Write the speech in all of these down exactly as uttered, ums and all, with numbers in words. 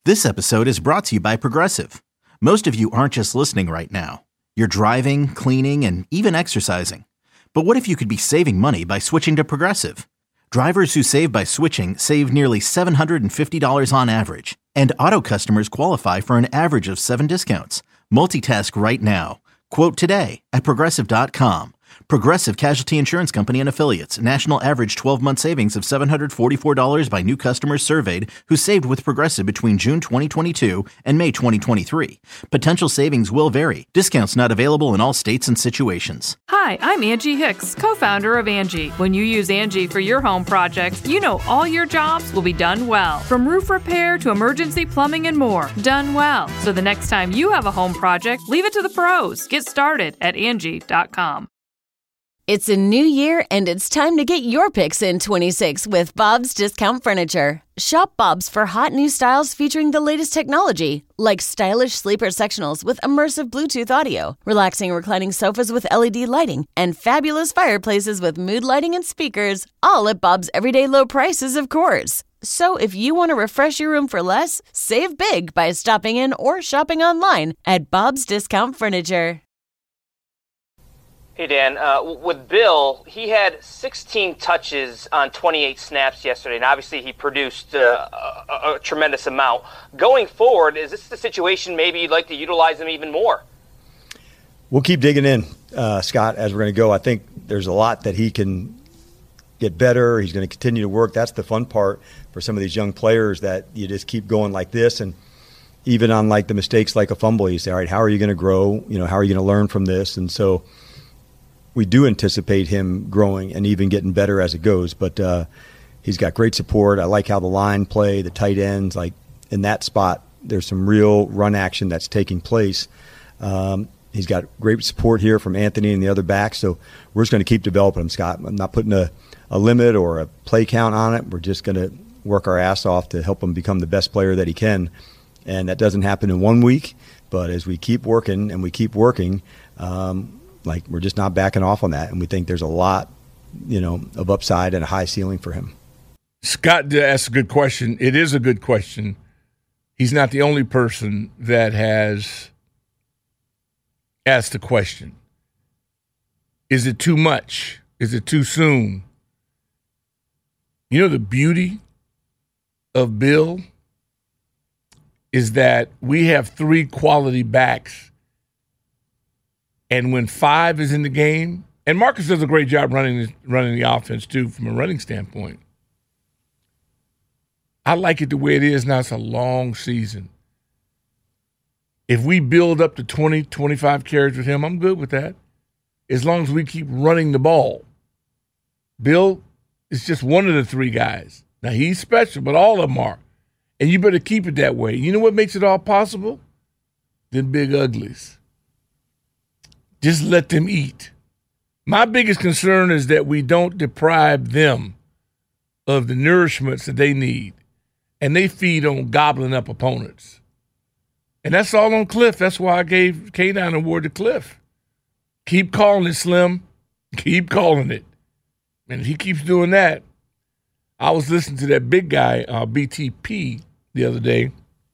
This episode is brought to you by Progressive. Most of you aren't just listening right now. You're driving, cleaning, and even exercising. But what if you could be saving money by switching to Progressive? Drivers who save by switching save nearly seven hundred fifty dollars on average. And auto customers qualify for an average of seven discounts. Multitask right now. Quote today at Progressive dot com. Progressive Casualty Insurance Company and Affiliates. National average twelve-month savings of seven hundred forty-four dollars by new customers surveyed who saved with Progressive between June twenty twenty-two and May twenty twenty-three. Potential savings will vary. Discounts not available in all states and situations. Hi, I'm Angie Hicks, co-founder of Angie. When you use Angie for your home projects, you know all your jobs will be done well. From roof repair to emergency plumbing and more. Done well. So the next time you have a home project, leave it to the pros. Get started at Angie dot com. It's a new year, and it's time to get your picks in twenty-six with Bob's Discount Furniture. Shop Bob's for hot new styles featuring the latest technology, like stylish sleeper sectionals with immersive Bluetooth audio, relaxing reclining sofas with L E D lighting, and fabulous fireplaces with mood lighting and speakers, all at Bob's everyday low prices, of course. So if you want to refresh your room for less, save big by stopping in or shopping online at Bob's Discount Furniture. Hey, Dan. Uh, with Bill, he had sixteen touches on twenty-eight snaps yesterday, and obviously he produced uh, a, a tremendous amount. Going forward, is this the situation maybe you'd like to utilize him even more? We'll keep digging in, uh, Scott, as we're going to go. I think there's a lot that he can get better. He's going to continue to work. That's the fun part for some of these young players, that you just keep going like this. And even on like the mistakes like a fumble, you say, all right, how are you going to grow? You know, how are you going to learn from this? And so we do anticipate him growing and even getting better as it goes. But uh, he's got great support. I like how the line play, the tight ends, like in that spot, there's some real run action that's taking place. Um, he's got great support here from Anthony and the other backs. So we're just going to keep developing him, Scott. I'm not putting a, a limit or a play count on it. We're just going to work our ass off to help him become the best player that he can. And that doesn't happen in one week. But as we keep working and we keep working, um, Like, we're just not backing off on that, and we think there's a lot, you know, of upside and a high ceiling for him. Scott asked a good question. It is a good question. He's not the only person that has asked the question. Is it too much? Is it too soon? You know, the beauty of Bill is that we have three quality backs. And when five is in the game, and Marcus does a great job running running the offense too from a running standpoint. I like it the way it is now. It's a long season. If we build up to twenty, twenty-five carries with him, I'm good with that. As long as we keep running the ball. Bill is just one of the three guys. Now, he's special, but all of them are. And you better keep it that way. You know what makes it all possible? Them big uglies. Just let them eat. My biggest concern is that we don't deprive them of the nourishments that they need, and they feed on gobbling up opponents. And that's all on Cliff. That's why I gave K nine Award to Cliff. Keep calling it, Slim. Keep calling it. And if he keeps doing that, I was listening to that big guy, uh, B T P, the other day,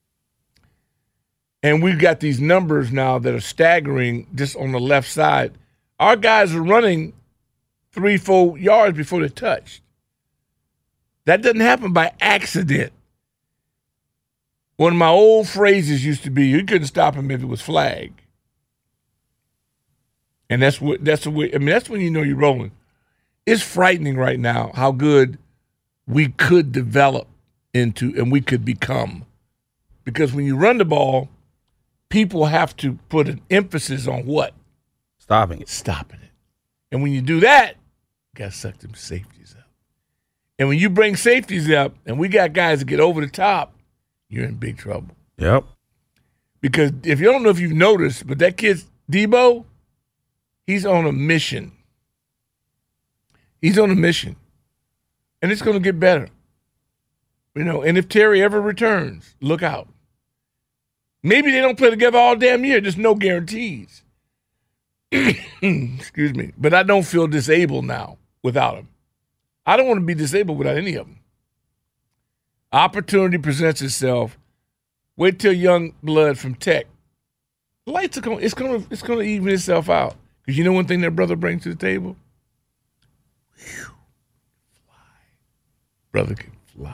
and we've got these numbers now that are staggering just on the left side. Our guys are running three, four yards before they're touched. That doesn't happen by accident. One of my old phrases used to be, you couldn't stop him if it was flag. And that's what that's the way, I mean, that's when you know you're rolling. It's frightening right now how good we could develop into and we could become. Because when you run the ball, people have to put an emphasis on what? Stopping it. Stopping it. And when you do that, you got to suck them safeties up. And when you bring safeties up and we got guys that get over the top, you're in big trouble. Yep. Because if you don't know if you've noticed, but that kid, Debo, he's on a mission. He's on a mission. And it's going to get better. You know, and if Terry ever returns, look out. Maybe they don't play together all damn year. There's no guarantees. Excuse me. But I don't feel disabled now without him. I don't want to be disabled without any of them. Opportunity presents itself. Wait till young blood from Tech. Lights are going. It's going to. It's going to even itself out. Because you know one thing that brother brings to the table. Whew, fly, brother can fly.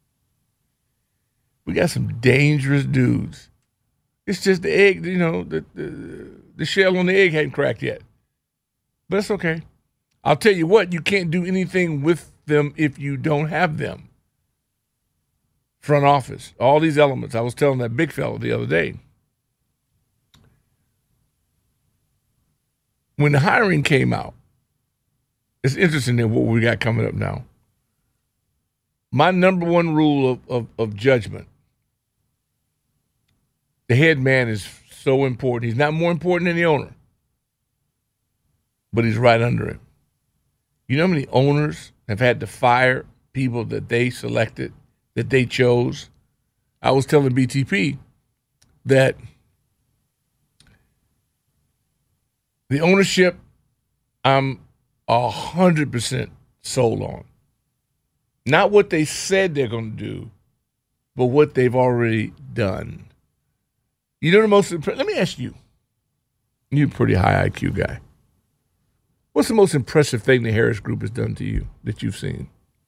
We got some dangerous dudes. It's just the egg. You know, the the, the shell on the egg hadn't cracked yet. But it's okay. I'll tell you what. You can't do anything with them if you don't have them. Front office, all these elements. I was telling that big fella the other day. When the hiring came out, it's interesting in what we got coming up now. My number one rule of, of, of judgment, the head man is so important. He's not more important than the owner, but he's right under him. You know how many owners have had to fire people that they selected, that they chose? I was telling B T P that the ownership I'm a hundred percent sold on. Not what they said they're going to do, but what they've already done. You know the most impressive, let me ask you, you're a pretty high I Q guy. What's the most impressive thing the Harris Group has done to you that you've seen?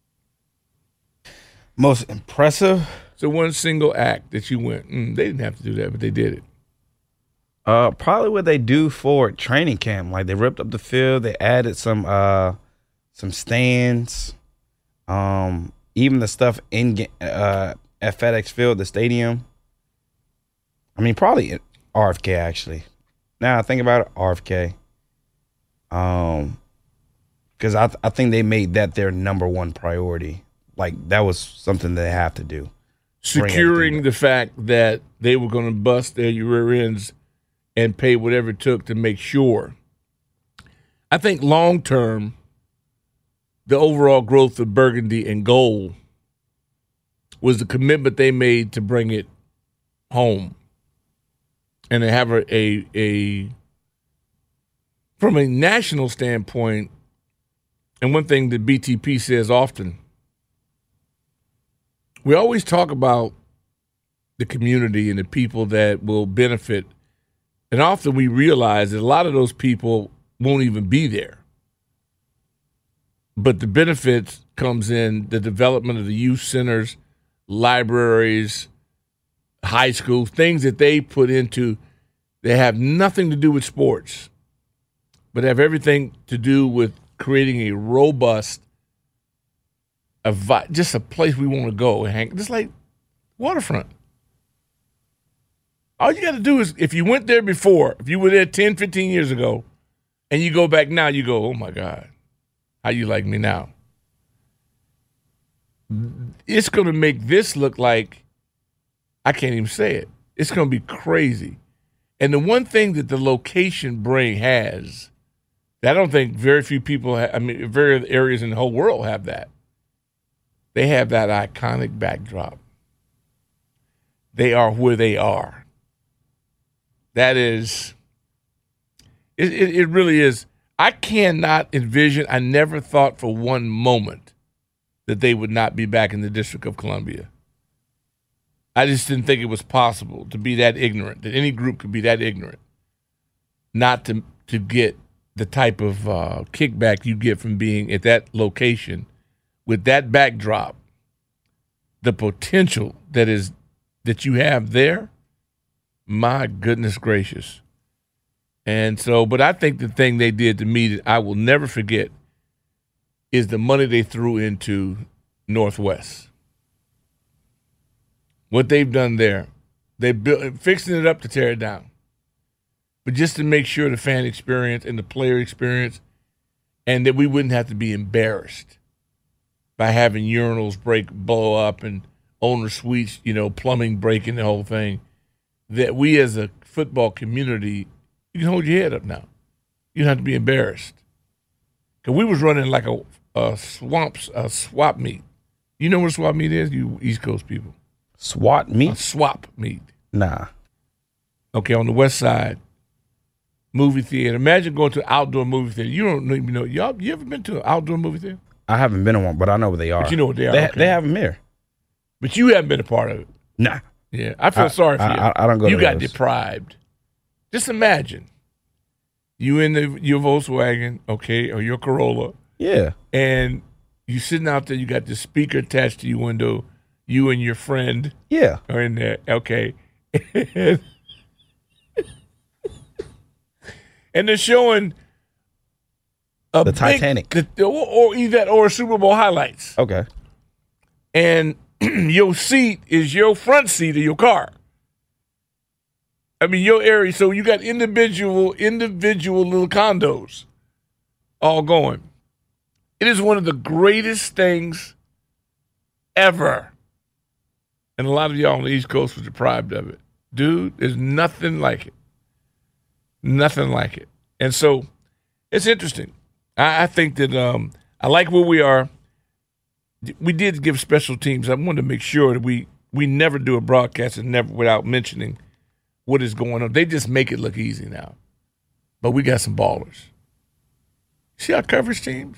Most impressive? So one single act that you went, mm, they didn't have to do that, but they did it. Uh, probably what they do for training camp. Like they ripped up the field, they added some uh, some stands, um, even the stuff in uh, at FedEx Field, the stadium. I mean, probably R F K actually. Now I think about it, R F K. Um, because I th- I think they made that their number one priority. Like that was something they have to do. Securing the fact that they were going to bust their rear ends and pay whatever it took to make sure. I think long term, the overall growth of Burgundy and Gold was the commitment they made to bring it home and to have a, a, a from a national standpoint. And one thing that B T P says often, we always talk about the community and the people that will benefit. And often we realize that a lot of those people won't even be there. But the benefits comes in the development of the youth centers, libraries, high schools, things that they put into, they have nothing to do with sports, but have everything to do with creating a robust, a vi- just a place we want to go and hang, just like waterfront. All you got to do is, if you went there before, if you were there ten, fifteen years ago, and you go back now, you go, oh, my God, how you like me now? It's going to make this look like, I can't even say it. It's going to be crazy. And the one thing that the location bring has, that I don't think very few people, have, I mean, very areas in the whole world have that. They have that iconic backdrop. They are where they are. That is, it, it, it really is. I cannot envision, I never thought for one moment that they would not be back in the District of Columbia. I just didn't think it was possible to be that ignorant, that any group could be that ignorant, not to to get the type of uh, kickback you get from being at that location with that backdrop, the potential that is that you have there. My goodness gracious. And so, but I think the thing they did to me that I will never forget is the money they threw into Northwest. What they've done there, they built, fixing it up to tear it down. But just to make sure the fan experience and the player experience, and that we wouldn't have to be embarrassed by having urinals break, blow up, and owner suites, you know, plumbing breaking the whole thing. That we as a football community, you can hold your head up now. You don't have to be embarrassed. Because we was running like a, a swamps, a swap meet. You know what a swap meet is, you East Coast people? SWAT meet? A swap meet. Nah. Okay, on the west side, movie theater. Imagine going to an outdoor movie theater. You don't even know. Y'all, you ever been to an outdoor movie theater? I haven't been in one, but I know what they are. But you know what they are. They, okay. they have them here. But you haven't been a part of it. Nah. Yeah, I feel I, sorry for I, you. I, I don't go You to got those. deprived. Just imagine you in the your Volkswagen, okay, or your Corolla, Yeah. and you sitting out there. You got the speaker attached to your window. You and your friend Yeah. are in there, okay, and, and they're showing a The big- Titanic. the, or, or either or Super Bowl highlights. Okay. And your seat is your front seat of your car. I mean, your area. So you got individual, individual little condos all going. It is one of the greatest things ever. And a lot of y'all on the East Coast were deprived of it. Dude, there's nothing like it. Nothing like it. And so it's interesting. I, I think that um, I like where we are. We did give special teams. I wanted to make sure that we we never do a broadcast and never without mentioning what is going on. They just make it look easy now. But we got some ballers. See our coverage teams?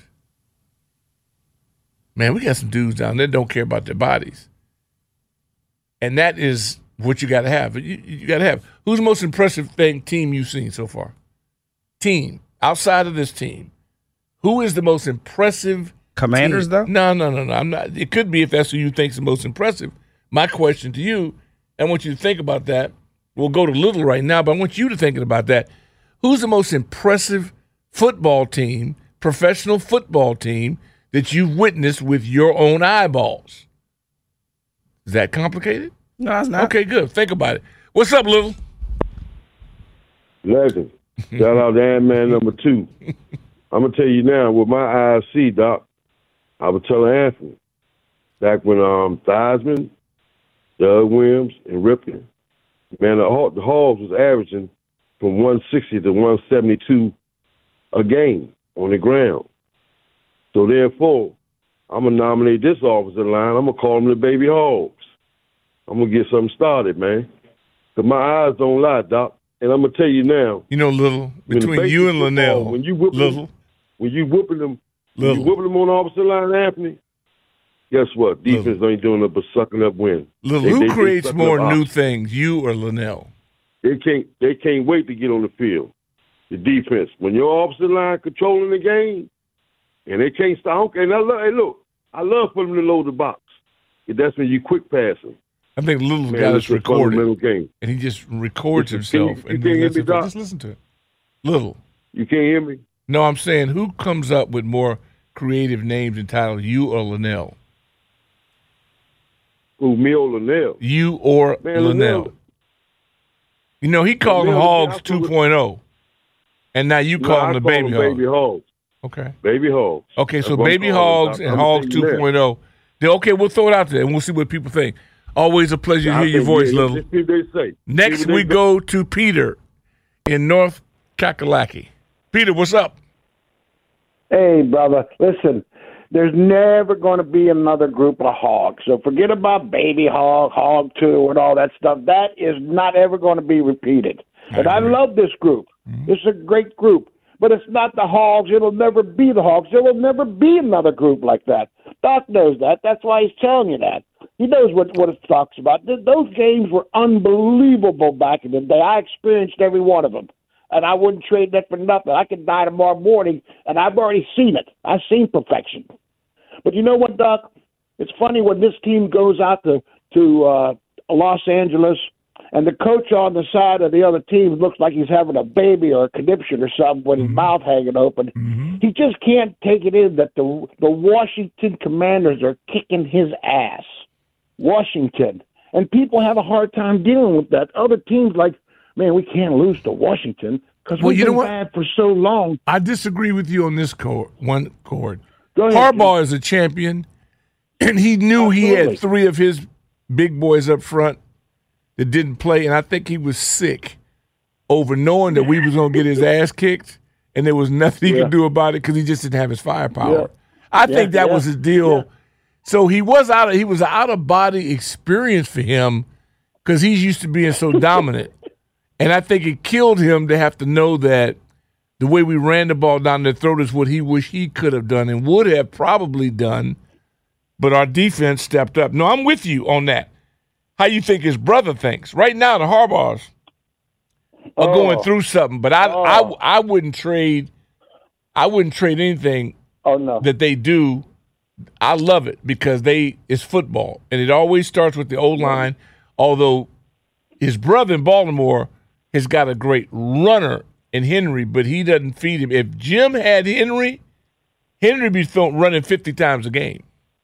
Man, we got some dudes down there that don't care about their bodies. And that is what you got to have. You, you got to have. Who's the most impressive thing team you've seen so far? Team. Outside of this team. Who is the most impressive Commanders, team? though? No, no, no, no. I'm not. It could be if that's who you think is the most impressive. My question to you, I want you to think about that. We'll go to Little right now, but I want you to think about that. Who's the most impressive football team, professional football team, that you've witnessed with your own eyeballs? Is that complicated? No, it's not. Okay, good. Think about it. What's up, Little? Legend. Shout out to Ant-Man number two. I'm going to tell you now, with my eyes see, Doc, I was telling Anthony, back when um, Theismann, Doug Williams, and Ripley, man, the, Haw- the Hogs was averaging from one sixty to one seventy-two a game on the ground. So therefore, I'm going to nominate this offensive line. I'm going to call them the Baby Hogs. I'm going to get something started, man. Because my eyes don't lie, Doc. And I'm going to tell you now. You know, Little, when the between basic you and football, Linnell, when you whipping Little, them, when you whipping them, when Little. you whipping them on the opposite line, Anthony, guess what? Defense ain't doing nothing but sucking up wins. Little, They- who they- they creates sucking more up new ops. things, you or Linnell? They can't. They can't wait to get on the field. The defense. When your opposite line controlling the game, and they can't stop. And I love. Hey, look, I love for them to load the box. If that's when you quick passing. I think Little's Man, got it's us a fundamental recorded, game. and he just records Listen, can himself. you- you and can't hear lets me, it play. Doc? Just listen to it. Little. You can't hear me? No, I'm saying who comes up with more creative names and titles, you or Linnell? Who, me or Linnell? You or Man, Linnell? Linnell. You know, he called them Linnell, Hogs I feel it- two point oh, and now you No, call I them the call Baby them Hogs. Baby Hogs. Okay. Baby Hogs. Okay, so That's what I'm Baby calling Hogs it, and Doc. I'ma Hogs tell you that. 2.0. Then, okay, we'll throw it out there, and we'll see what people think. Always a pleasure to I hear your think, voice, yeah, Little. let's see what they say. Next, See what we they go to Peter in North Kakalaki. Peter, what's up? Hey, brother, listen, there's never going to be another group of hogs. So forget about Baby Hog, Hog two, and all that stuff. That is not ever going to be repeated. I And I agree. love this group. Mm-hmm. It's a great group. But it's not the Hogs. It'll never be the Hogs. There will never be another group like that. Doc knows that. That's why he's telling you that. He knows what, what it talks about. Th- those games were unbelievable back in the day. I experienced every one of them. And I wouldn't trade that for nothing. I could die tomorrow morning, and I've already seen it. I've seen perfection. But you know what, Doc? It's funny when this team goes out to, to uh, Los Angeles, and the coach on the side of the other team looks like he's having a baby or a conniption or something with his Mm-hmm. mouth hanging open. Mm-hmm. He just can't take it in that the the Washington Commanders are kicking his ass. Washington. And people have a hard time dealing with that. Other teams like, man, we can't lose to Washington because Well, we've you know been what? bad for so long. I disagree with you on this chord, one chord. Go ahead, Harbaugh is a champion, and he knew he Absolutely. had three of his big boys up front that didn't play, and I think he was sick over knowing that we was going to get his ass kicked, and there was nothing he Yeah. could do about it because he just didn't have his firepower. Yeah. I think Yeah, that yeah, was his deal. yeah. So he was out of he was an out of body experience for him because he's used to being so dominant, and I think it killed him to have to know that the way we ran the ball down their throat is what he wished he could have done and would have probably done, but our defense stepped up. No, I'm with you on that. how you think his brother thinks. Right now, the Harbaughs are oh. going through something, but I, oh. I, I wouldn't trade. I wouldn't trade anything. Oh no, that they do. I love it because they it's football, and it always starts with the O-line. Although his brother in Baltimore has got a great runner in Henry, but he doesn't feed him. If Jim had Henry, Henry be running fifty times a game.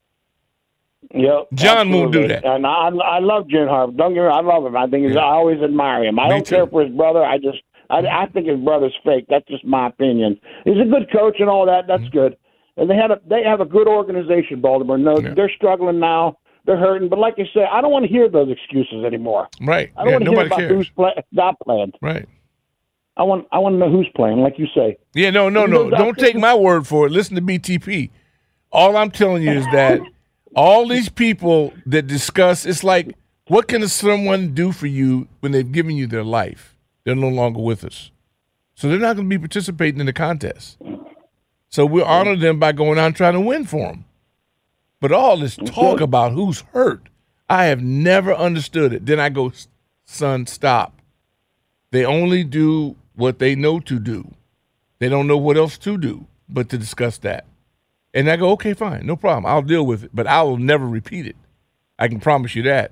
Yep, John absolutely. Won't do that. And I, I love Jim Harbaugh. Don't get me wrong, I love him. I think he's, yeah. I always admire him. I Me don't too. care for his brother. I just I, I think his brother's fake. That's just my opinion. He's a good coach and all that. That's mm-hmm. good. And they had a they have a good organization, Baltimore. No, yeah. they're struggling now. They're hurting. But like you said, I don't want to hear those excuses anymore. Right. I don't yeah, want to hear about cares. who's play, not playing. Right. I want I want to know who's playing, like you say. Yeah, no, no, no. Don't take my word for it. Listen to B T P. All I'm telling you is that all these people that discuss, it's like, what can someone do for you when they've given you their life? They're no longer with us. So they're not going to be participating in the contest. So we honor them by going out and trying to win for them. But all this talk about who's hurt, I have never understood it. Then I go, son, stop. They only do what they know to do. They don't know what else to do but to discuss that. And I go, okay, fine, no problem. I'll deal with it, but I will never repeat it. I can promise you that.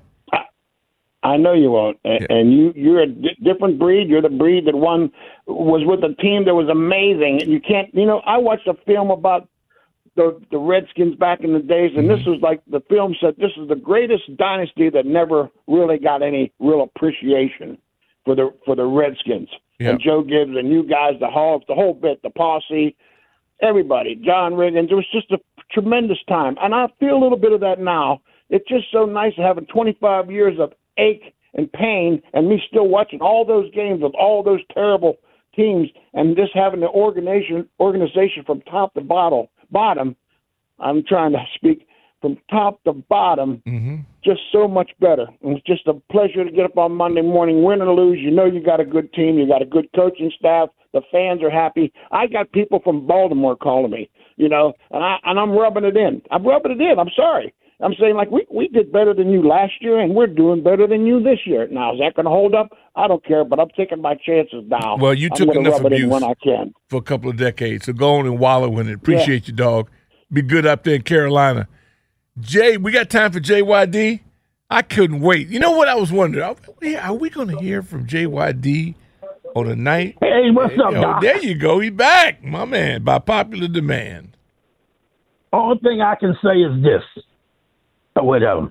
I know you won't. And, yeah. and you, you're a di- different breed. You're the breed that one was with a team that was amazing. And you can't, you know, I watched a film about the the Redskins back in the days, and mm-hmm. this was like the film said, this is the greatest dynasty that never really got any real appreciation for the for the Redskins. Yeah. And Joe Gibbs and you guys, the Hawks, the whole bit, the posse, everybody, John Riggins. It was just a tremendous time. And I feel a little bit of that now. It's just so nice having twenty-five years of ache and pain and me still watching all those games of all those terrible teams and just having the organization organization from top to bottom bottom I'm trying to speak from top to bottom mm-hmm. just so much better. And it's just a pleasure to get up on Monday morning, win or lose. You know you got a good team, you got a good coaching staff, the fans are happy. I got people from Baltimore calling me, you know, and I and I'm rubbing it in. I'm rubbing it in. I'm sorry. I'm saying, like, we, we did better than you last year, and we're doing better than you this year. Now, is that going to hold up? I don't care, but I'm taking my chances now. Well, you I'm took enough rub abuse when I can. for a couple of decades, so go on and wallow in it. Appreciate yeah. you, dog. Be good up there in Carolina. Jay, we got time for J Y D? I couldn't wait. You know what I was wondering? Are we going to hear from J Y D on the night? Hey, what's up, oh, Doc? There you go. He's back, my man, by popular demand. Only thing I can say is this. Or whatever.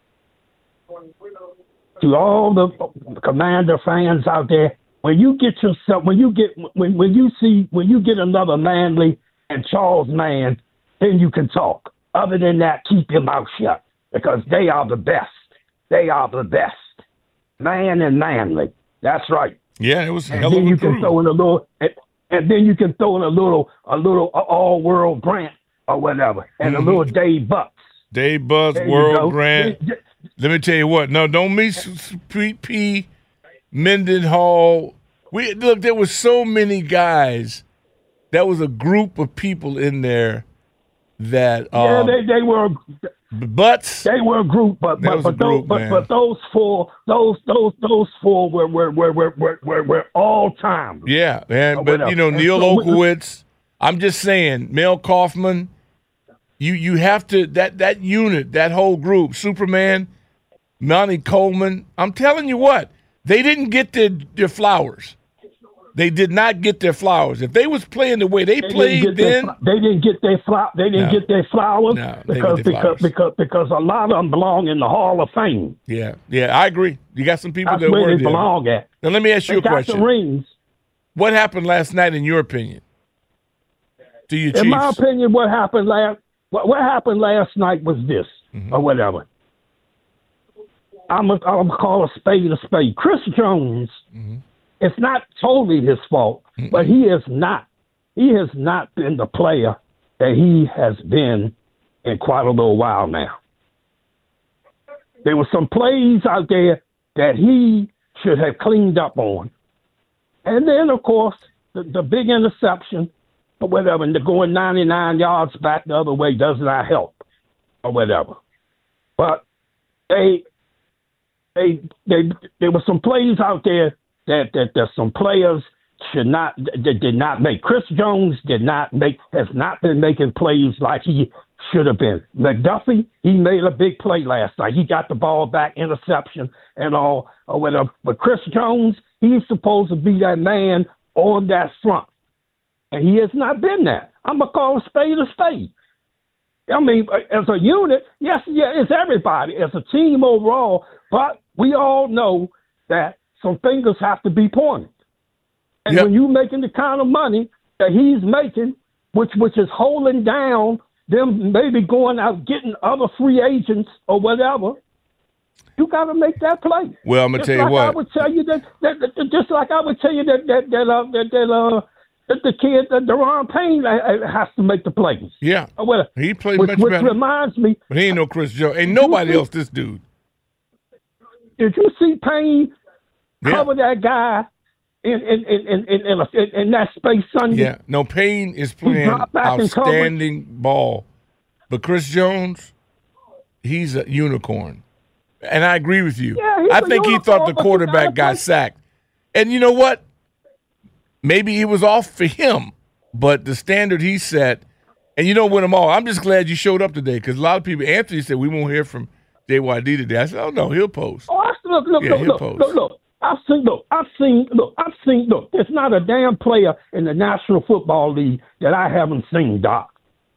To all the Commander fans out there, when you get yourself, when you get, when when you see, when you get another Manley and Charles Mann, then you can talk. Other than that, keep your mouth shut because they are the best. They are the best. Man and Manley. That's right. Yeah, it was. And hell then of a you crew. can throw in a little, and, and then you can throw in a little, a little all-world Grant or whatever, and mm-hmm. a little Dave Bucks. Dave Buzz, World Grant. Let me tell you what. No, don't miss Sweet Pea, Mendenhall. We look. There was so many guys. That was a group of people in there that. Um, yeah, they they were. Butts. They were a group, but but, but, group, those, but, but those four, those those those four were were were were were, were, were all time. Yeah, man. But you know, Neil so, Olkowitz. I'm just saying, Mel Kaufman. You you have to that that unit, that whole group, Superman, Monty Coleman. I'm telling you what, they didn't get their, their flowers. They did not get their flowers. If they was playing the way they, they played then, their, they didn't get their flower. They didn't no. get their flowers no, because their because flowers. because because a lot of them belong in the Hall of Fame. Yeah, yeah, I agree. You got some people That's that where were they there. belong at. Now let me ask you they a question. Got the rings. What happened last night, in your opinion? To your Chiefs? In my opinion, what happened last what, what happened last night was this, mm-hmm. or whatever. I'm a, I'm gonna call a spade a spade. Chris Jones. Mm-hmm. It's not totally his fault, mm-hmm. but he is not. He has not been the player that he has been in quite a little while now. There were some plays out there that he should have cleaned up on. And then, of course, the, the big interception or whatever, and the going ninety-nine yards back the other way does not help or whatever. But they they, they, there were some plays out there that, that, that some players should not, that did not make. Chris Jones did not make, has not been making plays like he should have been. McDuffie, he made a big play last night. He got the ball back, interception and all, or whatever. But Chris Jones, he's supposed to be that man on that front. And he has not been that. I'm going to call a spade a spade. I mean, as a unit, yes, yeah, it's everybody, as a team overall, but we all know that some fingers have to be pointed. And yep. when you're making the kind of money that he's making, which which is holding down them maybe going out getting other free agents or whatever, you got to make that play. Well, I'm gonna just tell like you what. I would tell you that, that, that just like I would tell you that that that uh, that, that uh that the kid that Deron Payne has to make the plays. Yeah, or whatever. He played which, much which better. reminds me, but he ain't no Chris Jones. Ain't nobody see, else. This dude. Did you see Payne yeah. cover that guy? In in, in, in, in, in, in that space Sunday. Yeah, no, Payne is playing outstanding ball. But Chris Jones, he's a unicorn. And I agree with you. Yeah, I think he thought the quarterback got sacked. And you know what? Maybe it was off for him, but the standard he set, and you don't win them all. I'm just glad you showed up today because a lot of people, Anthony said, we won't hear from J Y D today. I said, oh, no, he'll post. Oh, I, look, look, yeah, look, he'll look, post. look, look. I've seen, look, I've seen, look, I've seen, look, there's not a damn player in the National Football League that I haven't seen, Doc.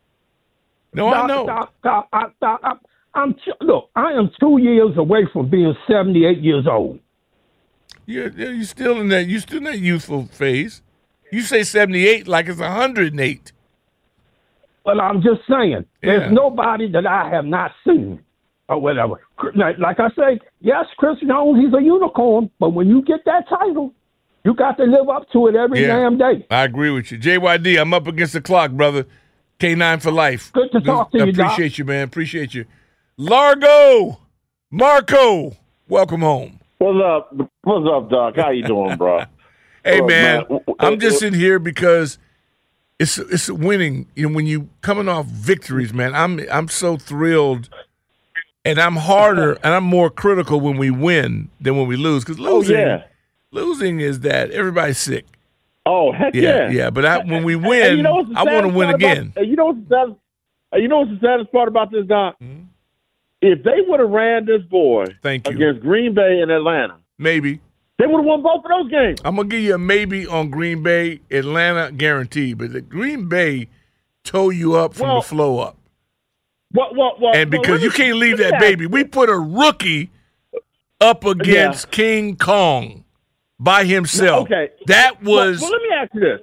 No, Doc, I know. Doc, Doc, Doc, Doc, Doc, I'm, look, I am two years away from being seventy-eight years old. You're, you're still in that, you're still in that youthful phase. You say seventy-eight like it's one hundred eight. But I'm just saying, there's yeah. nobody that I have not seen. Or whatever. Like I say, yes, Chris Jones, he's a unicorn, but when you get that title, you got to live up to it every yeah, damn day. I agree with you. J Y D, I'm up against the clock, brother. K nine for life. Good to talk to I you, appreciate Doc. you, man. Appreciate you. Largo, Marco, welcome home. What's up? What's up, Doc? How you doing, bro? Hey, Look, man, man, I'm just in here because it's it's winning. You know, when you coming off victories, man, I'm I'm so thrilled. And I'm harder and I'm more critical when we win than when we lose. Because losing, oh, yeah. losing is that everybody's sick. Oh, heck yeah. Yeah, yeah. But I, when we win, you know I want to win again. About, you, know what's the saddest, you know what's the saddest part about this, Doc? Mm-hmm. If they would have ran this boy Thank you. against Green Bay and Atlanta, maybe. They would have won both of those games. I'm going to give you a maybe on Green Bay, Atlanta, guaranteed. But the Green Bay tow you up from well, the flow up. Well, well, well, and because well, you can't leave that baby. We put a rookie up against yeah. King Kong by himself. Okay. That was. Well, well, let me ask you this.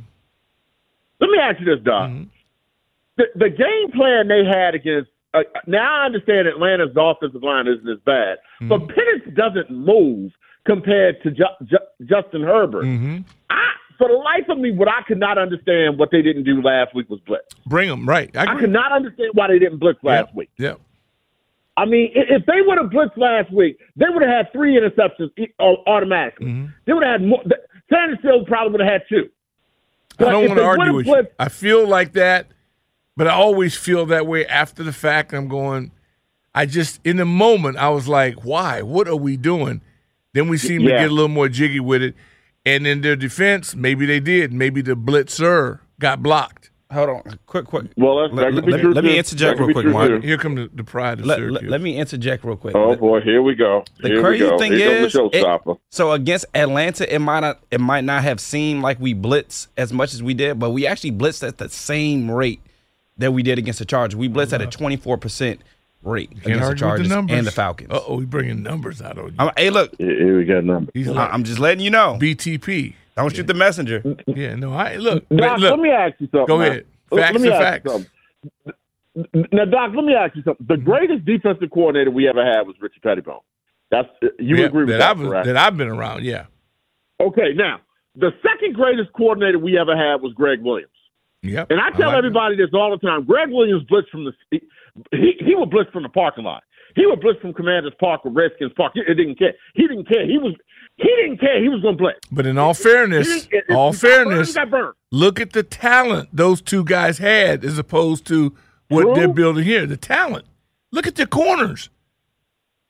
Let me ask you this, Doc. Mm-hmm. The, the game plan they had against. Uh, now I understand Atlanta's offensive line isn't as bad, mm-hmm. but Penix doesn't move compared to Ju- Ju- Justin Herbert. Mm-hmm. I. For the life of me, what I could not understand what they didn't do last week was blitz. Bring them, right. I, I could not understand why they didn't blitz last yep. week. Yeah. I mean, if they would have blitzed last week, they would have had three interceptions automatically. Mm-hmm. They would have had more. Sanders probably would have had two. But I don't want to argue with blitzed, you. I feel like that, but I always feel that way after the fact. I'm going, I just, in the moment, I was like, why? What are we doing? Then we seem yeah. to get a little more jiggy with it. And in their defense, maybe they did. Maybe the blitzer got blocked. Hold on. Quick, quick. Well, that's, let, that let, let me interject real quick, Mark. Here come the, the pride of let, Syracuse. Let, let me interject real quick. Oh, boy. Here we go. The here crazy we go. thing here is, it, so against Atlanta, it might not it might not have seemed like we blitzed as much as we did, but we actually blitzed at the same rate that we did against the Chargers. We blitzed at a twenty-four percent rate against the Chargers the and the Falcons. Uh-oh, we bringing numbers out on you. I'm, hey, look. Here we got numbers. He's like, I'm just letting you know. B T P. Don't shoot the messenger. Yeah, no, I look. Doc, look let me ask you something. Go man. ahead. Facts let are facts. Now, Doc, let me ask you something. The Mm-hmm. greatest defensive coordinator we ever had was Richie Pettibone. That's you yeah, agree with that? that, I've, correct? That I've been around, yeah. Okay, now the second greatest coordinator we ever had was Greg Williams. Yep. And I tell I like everybody that. this all the time. Greg Williams blitzed from the he he would blitz from the parking lot. He would blitz from Commanders Park or Redskins Park. He didn't care. He didn't care. He was he didn't care. He was going to blitz. But in all fairness, it, it, all fairness, look at the talent those two guys had as opposed to what True. they're building here. The talent. Look at their corners.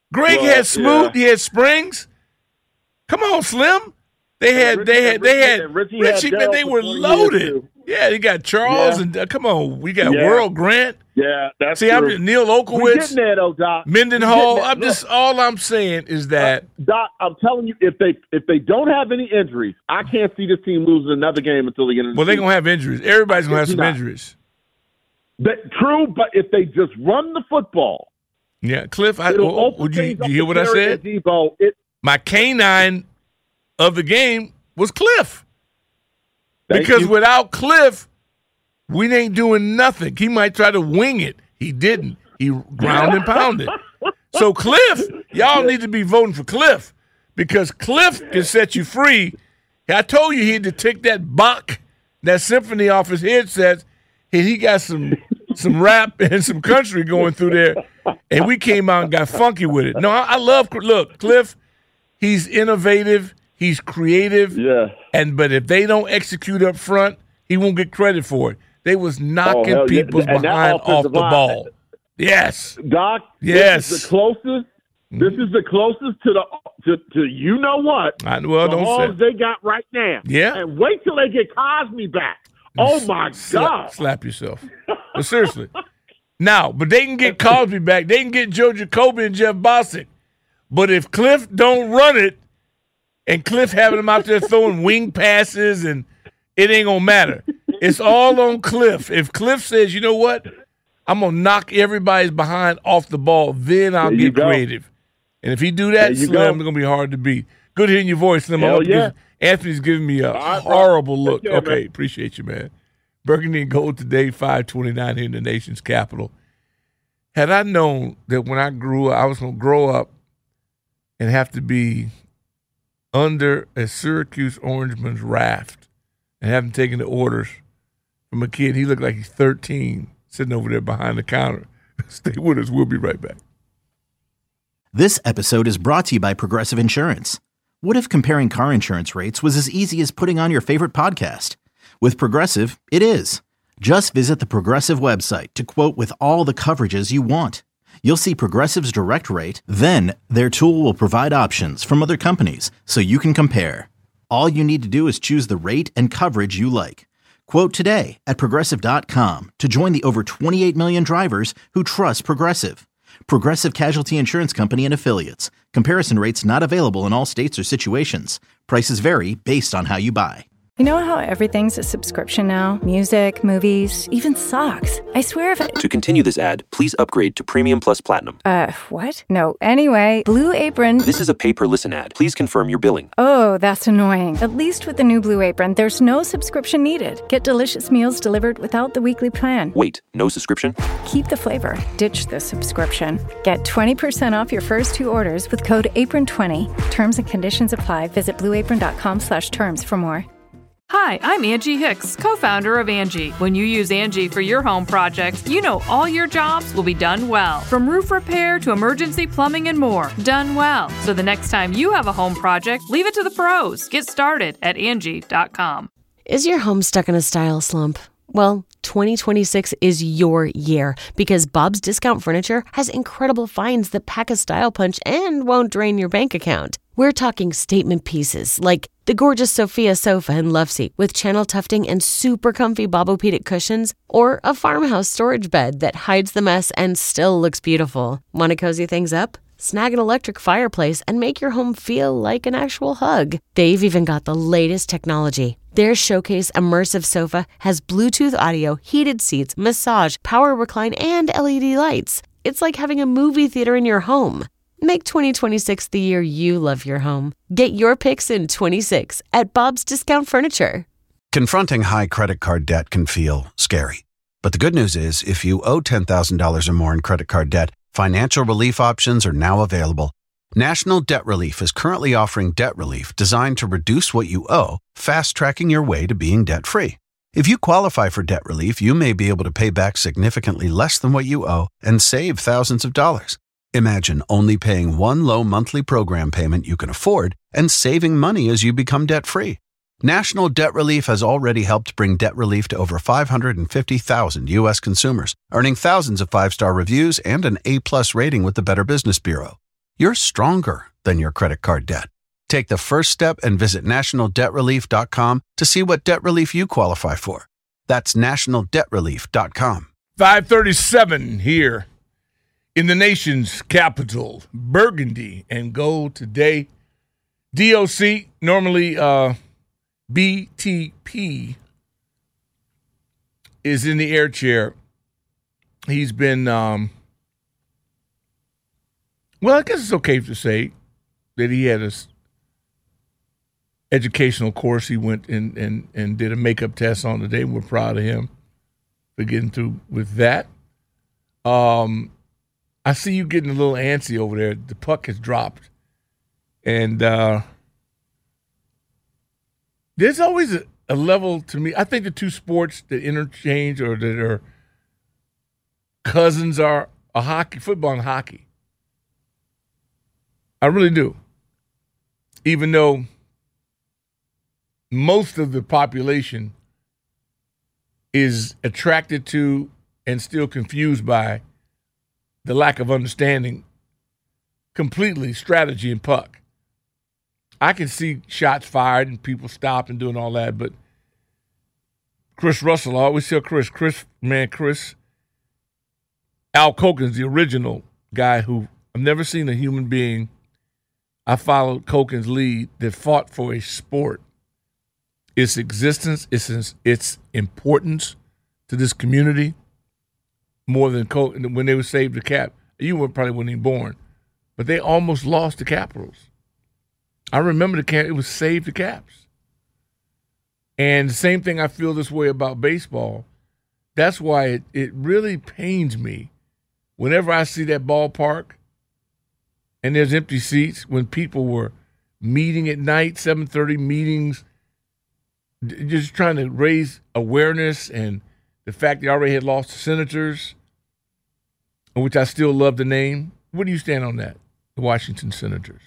Greg Well, had Smoot. yeah. He had Springs. Come on, Slim. They had, Richie- they had, they Richie- had, and Richie Richie, had man, they Dell were for twenty loaded. years, too. Yeah, they got Charles Yeah. and uh, come on, we got Yeah. World Grant. Yeah, that's See, true. I'm just Neil We Olkowitz, getting there, though, Doc. We Mendenhall. getting there. I'm just Look, all I'm saying is that Doc, I'm telling you, if they if they don't have any injuries, I can't see this team losing another game until they get in. well, they're gonna have injuries. Everybody's gonna have some Not. injuries. That, true, but if they just run the football, Yeah, Cliff. I, it'll oh, open would you, things did up you hear to what I Terry said? and Debo. It, My canine of the game was Cliff. Thank Because you. without Cliff, we ain't doing nothing. He might try to wing it. He didn't. He ground and pounded. So Cliff, y'all need to be voting for Cliff because Cliff can set you free. I told you he had to take that Bach, that symphony off his headset, and he got some some rap and some country going through there, and we came out and got funky with it. No, I, I love look Cliff. He's innovative. He's creative. Yeah. And but if they don't execute up front, he won't get credit for it. They was knocking hell yeah. people's And that behind off offensive the line- ball. Yes. Doc, Yes. this is the closest. This is the closest to the to, to you know what? I, well, the don't Hogs say. they got right now. Yeah. And wait till they get Cosme back. Oh my Sla- God! Slap yourself. But seriously. Now, but they can get Cosby back. They can get Joe Jacoby and Jeff Bostic. But if Cliff don't run it, and Cliff having them out there throwing wing passes, and it ain't gonna matter. It's all on Cliff. If Cliff says, you know what, I'm gonna knock everybody's behind off the ball, then I'll There you get go. creative. And if he do that, There you Slim, go. it's gonna be hard to beat. Good hearing your voice, Slim. Hell I'm up yeah. against- Anthony's giving me a All right, bro. horrible Take look. care, Okay, man. appreciate you, man. Burgundy and Gold today, five twenty-nine here in the nation's capital. Had I known that when I grew up, I was going to grow up and have to be under a Syracuse Orangeman's raft and having taken the orders from a kid, he looked like he's thirteen, sitting over there behind the counter. Stay with us. We'll be right back. This episode is brought to you by Progressive Insurance. What if comparing car insurance rates was as easy as putting on your favorite podcast? With Progressive, it is. Just visit the Progressive website to quote with all the coverages you want. You'll see Progressive's direct rate, then their tool will provide options from other companies so you can compare. All you need to do is choose the rate and coverage you like. Quote today at Progressive dot com to join the over twenty-eight million drivers who trust Progressive. Progressive Casualty Insurance Company and Affiliates. Comparison rates not available in all states or situations. Prices vary based on how you buy. You know how everything's a subscription now? Music, movies, even socks. I swear if I... To continue this ad, please upgrade to Premium Plus Platinum. Uh, what? No. Anyway, Blue Apron... This is a pay-per-listen ad. Please confirm your billing. Oh, that's annoying. At least with the new Blue Apron, there's no subscription needed. Get delicious meals delivered without the weekly plan. Wait, no subscription? Keep the flavor. Ditch the subscription. Get twenty percent off your first two orders with code apron twenty. Terms and conditions apply. Visit blueapron.com slash terms for more. Hi, I'm Angie Hicks, co-founder of Angie. When you use Angie for your home projects, you know all your jobs will be done well. From roof repair to emergency plumbing and more, done well. So the next time you have a home project, leave it to the pros. Get started at Angie dot com. Is your home stuck in a style slump? Well, twenty twenty-six is your year because Bob's Discount Furniture has incredible finds that pack a style punch and won't drain your bank account. We're talking statement pieces like the gorgeous Sophia sofa and love seat with channel tufting and super comfy Bobopedic cushions, or a farmhouse storage bed that hides the mess and still looks beautiful. Want to cozy things up? Snag an electric fireplace and make your home feel like an actual hug. They've even got the latest technology. Their Showcase Immersive Sofa has Bluetooth audio, heated seats, massage, power recline, and L E D lights. It's like having a movie theater in your home. Make twenty twenty-six the year you love your home. Get your picks in twenty-six at Bob's Discount Furniture. Confronting high credit card debt can feel scary. But the good news is, if you owe ten thousand dollars or more in credit card debt, financial relief options are now available. National Debt Relief is currently offering debt relief designed to reduce what you owe, fast-tracking your way to being debt-free. If you qualify for debt relief, you may be able to pay back significantly less than what you owe and save thousands of dollars. Imagine only paying one low monthly program payment you can afford and saving money as you become debt-free. National Debt Relief has already helped bring debt relief to over five hundred fifty thousand U S consumers, earning thousands of five-star reviews and an A plus rating with the Better Business Bureau. you're stronger than your credit card debt. Take the first step and visit national debt relief dot com to see what debt relief you qualify for. That's national debt relief dot com. five thirty-seven here in the nation's capital, Burgundy and Gold today. D O C, normally uh, B T P, is in the air chair. He's been, um, well, I guess it's okay to say that he had a educational course he went and, and, and did a makeup test on today. We're proud of him for getting through with that. Um, I see you getting a little antsy over there. The puck has dropped. And uh, there's always a, a level to me. I think the two sports that interchange or that are cousins are a hockey, football and hockey. I really do. Even though most of the population is attracted to and still confused by the lack of understanding completely strategy and puck. I can see shots fired and people stopped and doing all that, but Chris Russell, I always tell Chris, Chris, man, Chris, Al Koken's the original guy who I've never seen a human being. I followed Koken's lead that fought for a sport, its existence, its its importance to this community, more than Koken. When they would save the cap, you were probably wasn't even born, but they almost lost the Capitals. I remember the cap; it was save the Caps. And the same thing, I feel this way about baseball. That's why it, it really pains me whenever I see that ballpark and there's empty seats when people were meeting at night, seven thirty meetings, just trying to raise awareness and the fact they already had lost the Senators, which I still love the name. Where do you stand on that, the Washington Senators?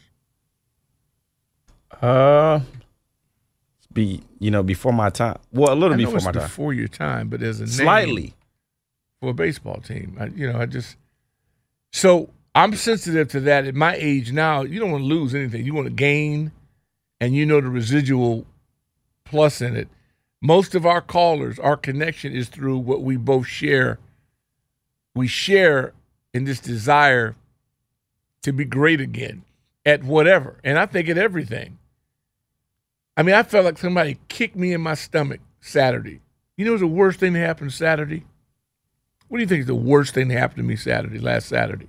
Uh, be you know before my time. Well, a little I know before it's my time. Before your time, but there's a Slightly. name for a baseball team. I, you know, I just so I'm sensitive to that. At my age now, you don't want to lose anything. You want to gain, and you know the residual plus in it. Most of our callers, our connection is through what we both share. We share in this desire to be great again at whatever, and I think at everything. I mean, I felt like somebody kicked me in my stomach Saturday. You know what's the worst thing that happened Saturday? What do you think is the worst thing that happened to me Saturday, last Saturday?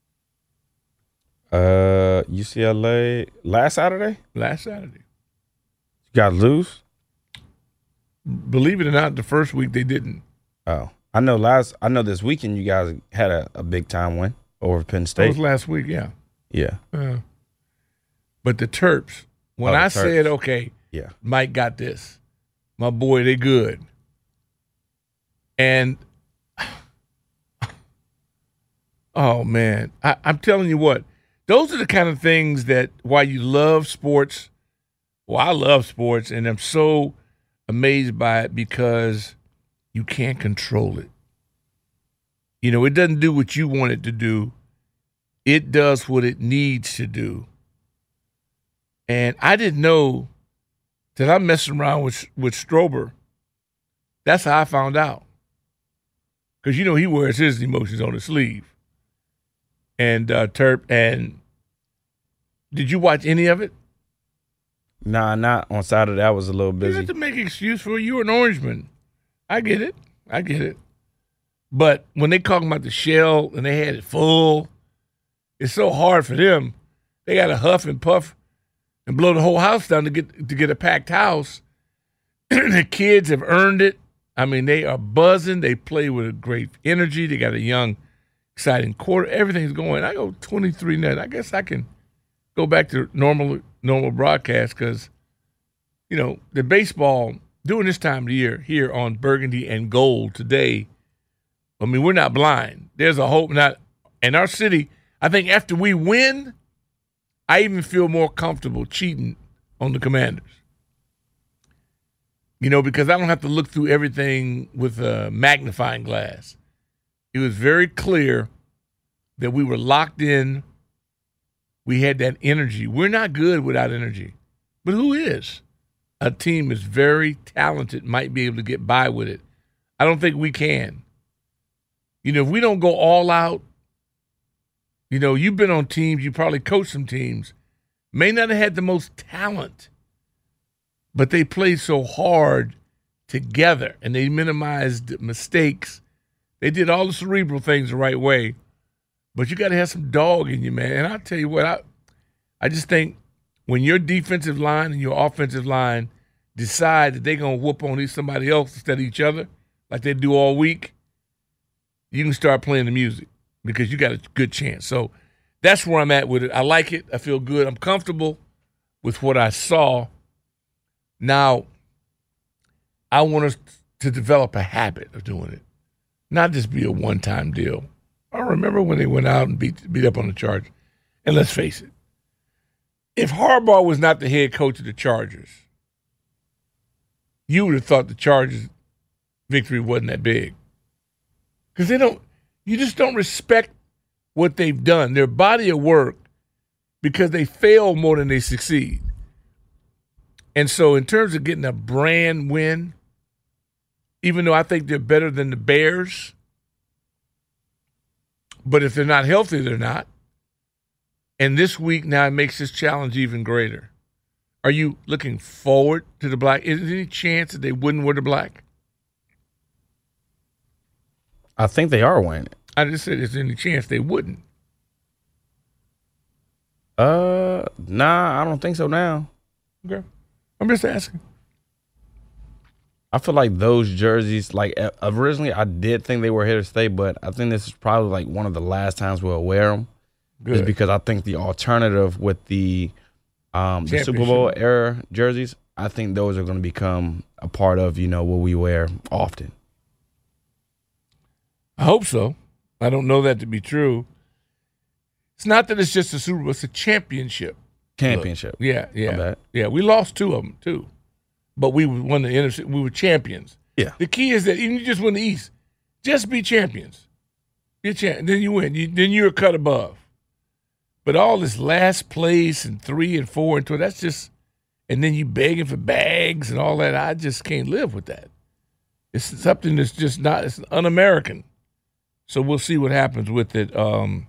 Uh, U C L A last Saturday? Last Saturday. You got to lose? Believe it or not, the first week they didn't. Oh. I know last I know this weekend you guys had a, a big time win over Penn State. That was last week, yeah. Yeah. Uh, but the Terps, when oh, I Terps. said, okay, yeah, Mike got this, my boy, they good. And, oh, man, I, I'm telling you what, those are the kind of things that why you love sports. Well, I love sports, and I'm so amazed by it because you can't control it. You know, it doesn't do what you want it to do. It does what it needs to do. And I didn't know that I'm messing around with with Strober. That's how I found out. Because, you know, he wears his emotions on his sleeve. And uh, Terp, and did you watch any of it? Nah, not on Saturday. I was a little You busy. have to make an excuse for you, an Orangeman. I get it. I get it. But when they talking about the shell and they had it full, it's so hard for them. They got to huff and puff and blow the whole house down to get to get a packed house. The kids have earned it. I mean, they are buzzing. They play with a great energy. They got a young, exciting quarter. Everything's going. I go twenty-three net. I guess I can go back to normal normal broadcast because, you know, the baseball during this time of the year here on Burgundy and Gold today, I mean, we're not blind. There's a hope. Not in our city, I think after we win, I even feel more comfortable cheating on the Commanders. You know, because I don't have to look through everything with a magnifying glass. It was very clear that we were locked in We had that energy. We're not good without energy. But who is? A team is very talented, might be able to get by with it. I don't think we can. You know, if we don't go all out, you know, you've been on teams, you probably coached some teams, may not have had the most talent, but they play so hard together and they minimized mistakes. They did all the cerebral things the right way, but you got to have some dog in you, man. And I'll tell you what, I, I just think when your defensive line and your offensive line decide that they're going to whoop on somebody else instead of each other, like they do all week, you can start playing the music because you got a good chance. So that's where I'm at with it. I like it. I feel good. I'm comfortable with what I saw. Now, I want us to develop a habit of doing it, not just be a one-time deal. I remember when they went out and beat beat up on the Chargers. And let's face it, if Harbaugh was not the head coach of the Chargers, you would have thought the Chargers' victory wasn't that big. Because they don't, you just don't respect what they've done, their body of work, because they fail more than they succeed. And so in terms of getting a brand win, even though I think they're better than the Bears, but if they're not healthy, they're not. And this week now it makes this challenge even greater. Are you looking forward to the black? Is there any chance that they wouldn't wear the black? I think they are winning. I just said, is there any chance they wouldn't? Uh, nah, I don't think so now. Okay. I'm just asking. I feel like those jerseys, like originally I did think they were here to stay, but I think this is probably like one of the last times we'll wear them. Good. Just because I think the alternative with the, um, the Super Bowl era jerseys, I think those are going to become a part of, you know, what we wear often. I hope so. I don't know that to be true. It's not that it's just a Super Bowl, it's a championship. Championship. Look, yeah, yeah. Yeah, we lost two of them, too. But we won the N F C. We were champions. Yeah. The key is that even you just win the East, just be champions. Be a champ. Then you win. You, then you're a cut above. But all this last place and three and four and two, that's just, and then you begging for bags and all that. I just can't live with that. It's something that's just not, it's un-American. So we'll see what happens with it. Um,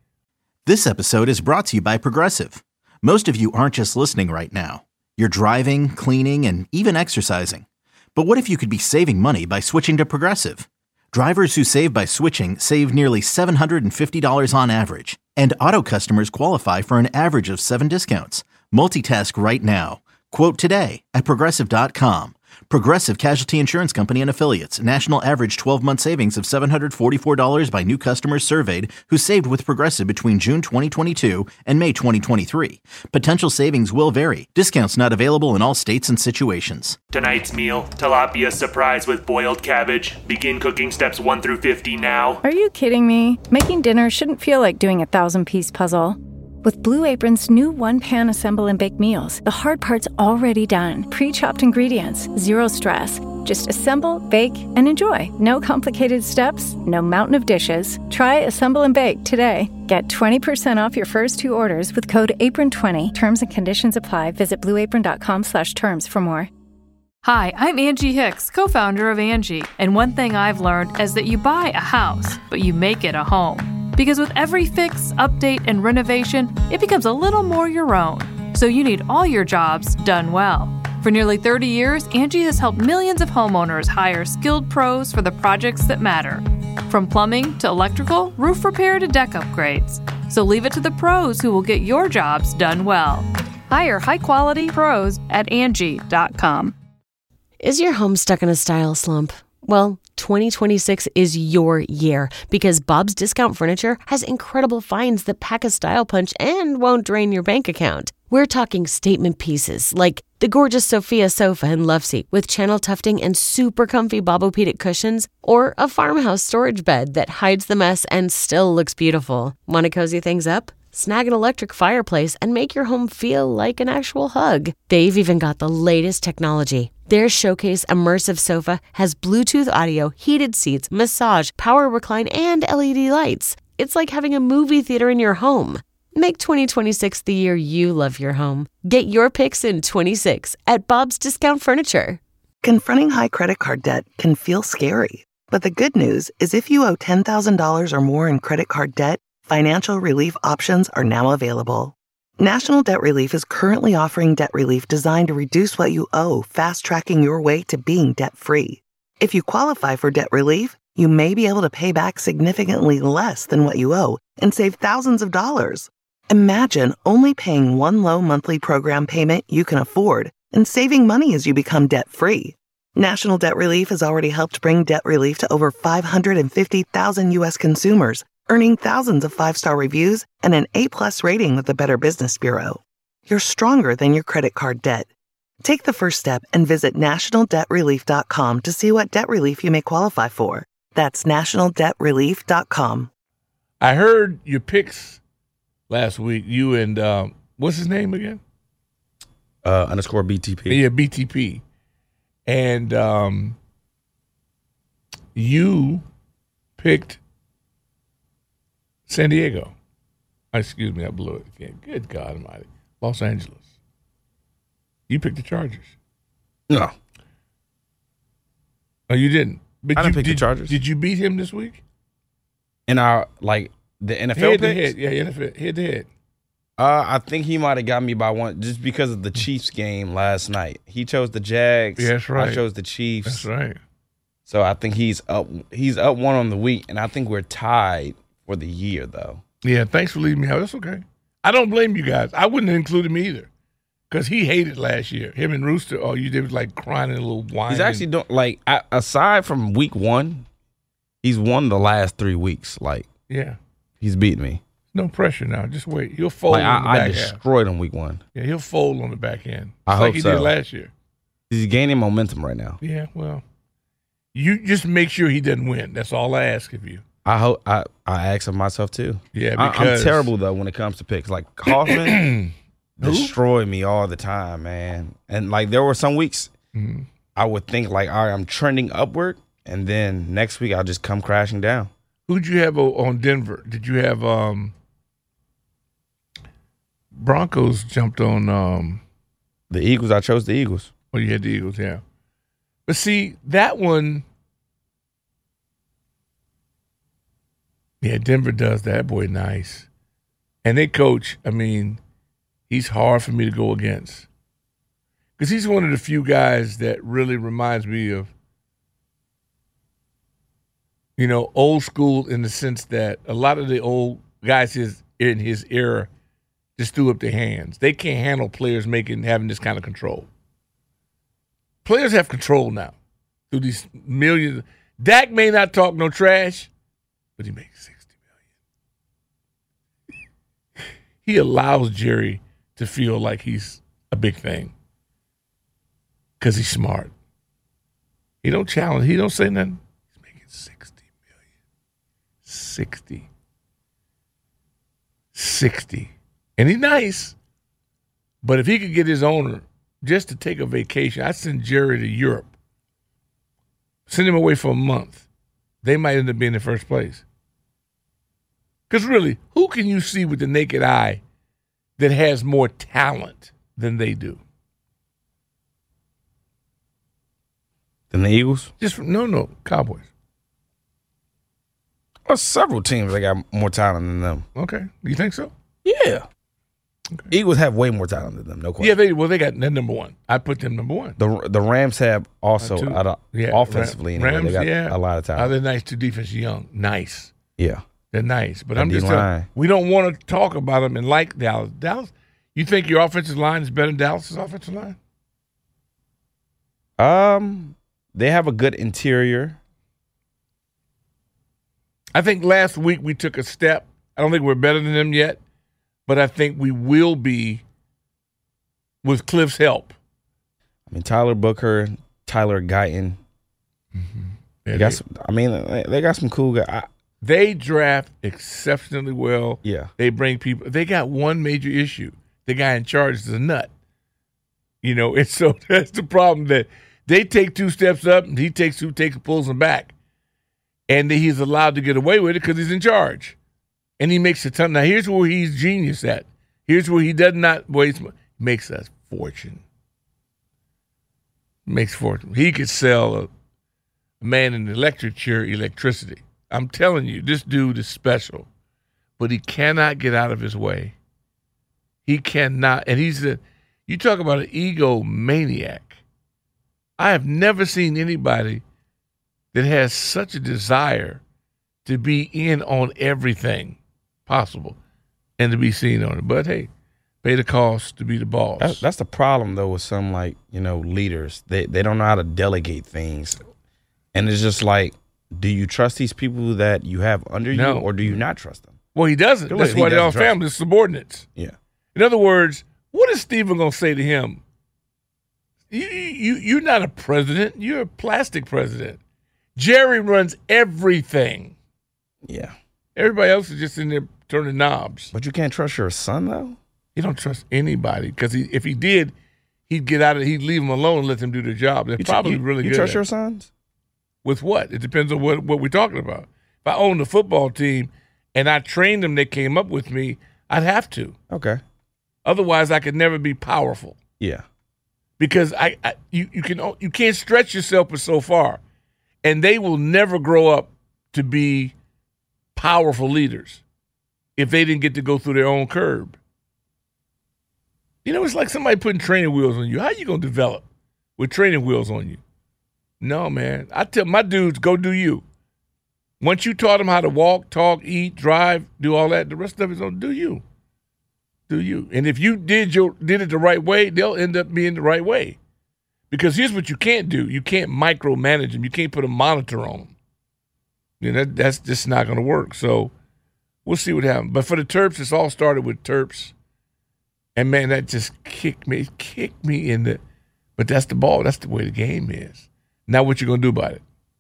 This episode is brought to you by Progressive. Most of you aren't just listening right now. You're driving, cleaning, and even exercising. But what if you could be saving money by switching to Progressive? Drivers who save by switching save nearly seven hundred fifty dollars on average. And auto customers qualify for an average of seven discounts. Multitask right now. Quote today at Progressive dot com. Progressive Casualty Insurance Company and Affiliates. National average twelve-month savings of seven hundred forty-four dollars by new customers surveyed who saved with Progressive between June twenty twenty-two and May twenty twenty-three. Potential savings will vary. Discounts not available in all states and situations. Tonight's meal, tilapia surprise with boiled cabbage. Begin cooking steps one through fifty now. Are you kidding me? Making dinner shouldn't feel like doing a thousand-piece puzzle. With Blue Apron's new one-pan assemble and bake meals, the hard part's already done. Pre-chopped ingredients, zero stress. Just assemble, bake, and enjoy. No complicated steps, no mountain of dishes. Try Assemble and Bake today. Get twenty percent off your first two orders with code apron twenty. Terms and conditions apply. Visit blueapron.com slash terms for more. Hi, I'm Angie Hicks, co-founder of Angie. And one thing I've learned is that you buy a house, but you make it a home. Because with every fix, update, and renovation, it becomes a little more your own. So you need all your jobs done well. For nearly thirty years, Angie has helped millions of homeowners hire skilled pros for the projects that matter. From plumbing to electrical, roof repair to deck upgrades. So leave it to the pros who will get your jobs done well. Hire high-quality pros at Angie dot com. Is your home stuck in a style slump? Well, twenty twenty-six is your year because Bob's Discount Furniture has incredible finds that pack a style punch and won't drain your bank account. We're talking statement pieces like the gorgeous Sophia sofa and love seat with channel tufting and super comfy Bobopedic cushions, or a farmhouse storage bed that hides the mess and still looks beautiful. Want to cozy things up? Snag an electric fireplace and make your home feel like an actual hug. They've even got the latest technology. Their Showcase Immersive Sofa has Bluetooth audio, heated seats, massage, power recline, and L E D lights. It's like having a movie theater in your home. Make twenty twenty-six the year you love your home. Get your picks in twenty-six at Bob's Discount Furniture. Confronting high credit card debt can feel scary, but the good news is if you owe ten thousand dollars or more in credit card debt, financial relief options are now available. National Debt Relief is currently offering debt relief designed to reduce what you owe, fast-tracking your way to being debt-free. If you qualify for debt relief, you may be able to pay back significantly less than what you owe and save thousands of dollars. Imagine only paying one low monthly program payment you can afford and saving money as you become debt-free. National Debt Relief has already helped bring debt relief to over five hundred fifty thousand U S consumers, earning thousands of five-star reviews and an A-plus rating with the Better Business Bureau. You're stronger than your credit card debt. Take the first step and visit national debt relief dot com to see what debt relief you may qualify for. That's national debt relief dot com. I heard your picks last week, you and um, what's his name again? Uh, underscore B T P. Yeah, B T P. And um, you picked San Diego. Excuse me, I blew it again. Good God Almighty. Los Angeles. You picked the Chargers. No. Oh, you didn't? But I didn't you, pick did, the Chargers. Did you beat him this week? In our, like, the N F L head picks? to head. Yeah, N F L, head to head. Uh, I think he might have got me by one just because of the Chiefs game last night. He chose the Jags. Yeah, that's right. I chose the Chiefs. That's right. So I think he's up. He's up one on the week, and I think we're tied for the year, though. Yeah, thanks for leaving me out. That's okay. I don't blame you guys. I wouldn't have included me either because he hated last year. Him and Rooster, oh, you did was like crying and a little whine. He's actually doing, like, aside from week one, he's won the last three weeks. Like, yeah, he's beaten me. No pressure now. Just wait. He'll fold Like, on the I, back I destroyed him week one. Yeah, he'll fold on the back end. Just I like hope he so. did last year. He's gaining momentum right now. Yeah, well, you just make sure he doesn't win. That's all I ask of you. I hope I, I ask of myself too. Yeah, I, because I'm terrible though when it comes to picks. Like Kaufman destroy me all the time, man. And like there were some weeks mm-hmm. I would think like, all right, I'm trending upward, and then next week I'll just come crashing down. Who'd you have on Denver? Did you have um, Broncos jumped on um, the Eagles? I chose the Eagles. Oh, you had the Eagles, yeah. But see, that one, yeah, Denver does that. Boy, nice. And they coach, I mean, he's hard for me to go against. Because he's one of the few guys that really reminds me of, you know, old school in the sense that a lot of the old guys his, in his era just threw up their hands. They can't handle players making having this kind of control. Players have control now through these millions. Dak may not talk no trash, but he makes sixty million. He allows Jerry to feel like he's a big thing because he's smart. He don't challenge. He don't say nothing. He's making sixty million. Sixty. Sixty. And he's nice. But if he could get his owner just to take a vacation, I'd send Jerry to Europe. Send him away for a month. They might end up being in first place. Because really, who can you see with the naked eye that has more talent than they do? Than the Eagles? Just no, no, Cowboys. Well, several teams that got more talent than them. Okay, you think so? Yeah. Okay. Eagles have way more talent than them, no question. Yeah, they well they got they're number one. I put them number one. The the Rams have also Uh, two- out of, yeah, offensively Ram- anyway, they got yeah. a lot of talent. Oh, they're nice. Two defense young, nice. Yeah, they're nice. But And I'm just D-line. telling, we don't want to talk about them and like Dallas. Dallas, you think your offensive line is better than Dallas's offensive line? Um, they have a good interior. I think last week we took a step. I don't think we're better than them yet, but I think we will be with Cliff's help. I mean, Tyler Booker, Tyler Guyton. Mm-hmm. They Yeah, got they- some, I mean, they they got some cool guys. I, They draft exceptionally well. Yeah. They bring people. They got one major issue. The guy in charge is a nut. You know, and so that's the problem, that they take two steps up and he takes two, takes pulls them back. And he's allowed to get away with it because he's in charge. And he makes a ton. Now, here's where he's genius at. Here's where he does not waste money. Makes a fortune. Makes fortune. He could sell a, a man in an electric chair electricity. I'm telling you, this dude is special. But he cannot get out of his way. He cannot. And he's a, you talk about an egomaniac. I have never seen anybody that has such a desire to be in on everything possible and to be seen on it. But, hey, pay the cost to be the boss. That's, that's the problem, though, with some, like, you know, leaders. They they don't know how to delegate things. And it's just like, do you trust these people that you have under No. you, or do you not trust them? Well, he doesn't. Clearly, That's he why they're all doesn't trust family subordinates. Yeah. In other words, what is Stephen going to say to him? You, you, you're not a president. You're a plastic president. Jerry runs everything. Yeah. Everybody else is just in there turning knobs. But you can't trust your son, though? You don't trust anybody because he, if he did, he'd get out of He'd leave them alone and let them do their job. They're You tr- probably you- really you good. trust at your it. sons? With what? It depends on what, what we're talking about. If I owned a football team and I trained them, they came up with me, I'd have to. Okay. Otherwise, I could never be powerful. Yeah. Because I, I you, you can you can't stretch yourself for so far, and they will never grow up to be powerful leaders if they didn't get to go through their own curb. You know, it's like somebody putting training wheels on you. How you gonna develop with training wheels on you? No, man. I tell my dudes, go do you. Once you taught them how to walk, talk, eat, drive, do all that, the rest of it's on do you. Do you. And if you did your did it the right way, they'll end up being the right way. Because here's what you can't do. You can't micromanage them. You can't put a monitor on them. You know, that, that's just not going to work. So we'll see what happens. But for the Terps, it's all started with Terps. And, man, that just kicked me. It kicked me in the – but that's the ball. That's the way the game is. Now what you going to do about it?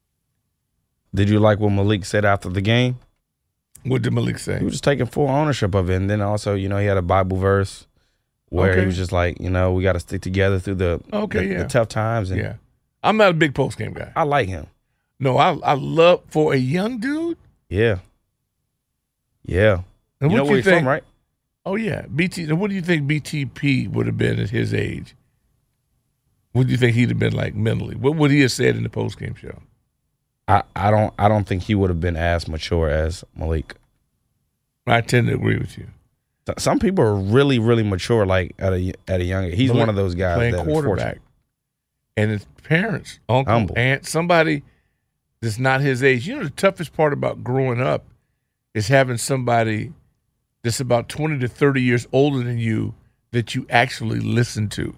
Did you like what Malik said after the game? What did Malik say? He was just taking full ownership of it. And then also, you know, he had a Bible verse where Okay. he was just like, you know, we got to stick together through the, Okay, the, yeah. the tough times. And Yeah. I'm not a big post-game guy. I like him. No, I I love – for a young dude. Yeah. Yeah. And you what know where you he's think? from, right? Oh, yeah. B T. What do you think B T P would have been at his age? What do you think he'd have been like mentally? What would he have said in the post-game show? I, I don't I don't think he would have been as mature as Malik. I tend to agree with you. S- Some people are really, really mature, like at a at a young age. He's Malik one of those guys playing that are quarterback, fortunate. and his parents, uncle, Humble. aunt, somebody that's not his age. You know, the toughest part about growing up is having somebody that's about twenty to thirty years older than you that you actually listen to.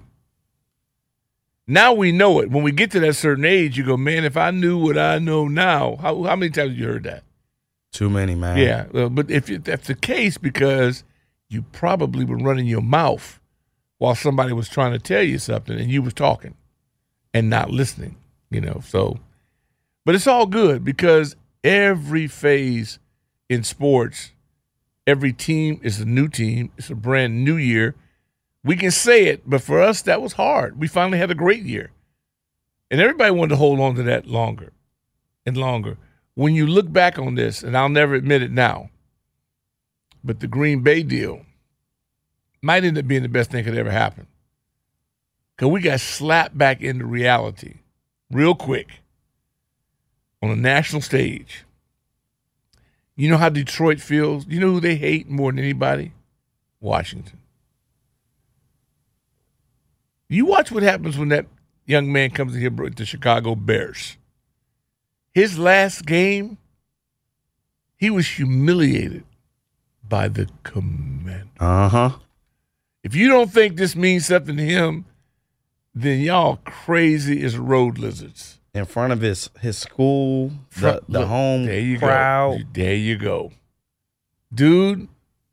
Now we know it. When we get to that certain age, you go, man, if I knew what I know now, how, how many times have you heard that? Too many, man. Yeah, well, but if, if that's the case, because you probably were running your mouth while somebody was trying to tell you something and you was talking and not listening, you know. So, but it's all good because every phase in sports, every team is a new team. It's a brand new year. We can say it, but for us, that was hard. We finally had a great year. And everybody wanted to hold on to that longer and longer. When you look back on this, and I'll never admit it now, but the Green Bay deal might end up being the best thing that could ever happen. Because we got slapped back into reality real quick on a national stage. You know how Detroit feels? You know who they hate more than anybody? Washington. You watch what happens when that young man comes in here with the Chicago Bears. His last game, he was humiliated by the Commander. Uh-huh. If you don't think this means something to him, then y'all crazy as road lizards. In front of his his school, the, Front- the look, home there you crowd. Go. There you go. Dude,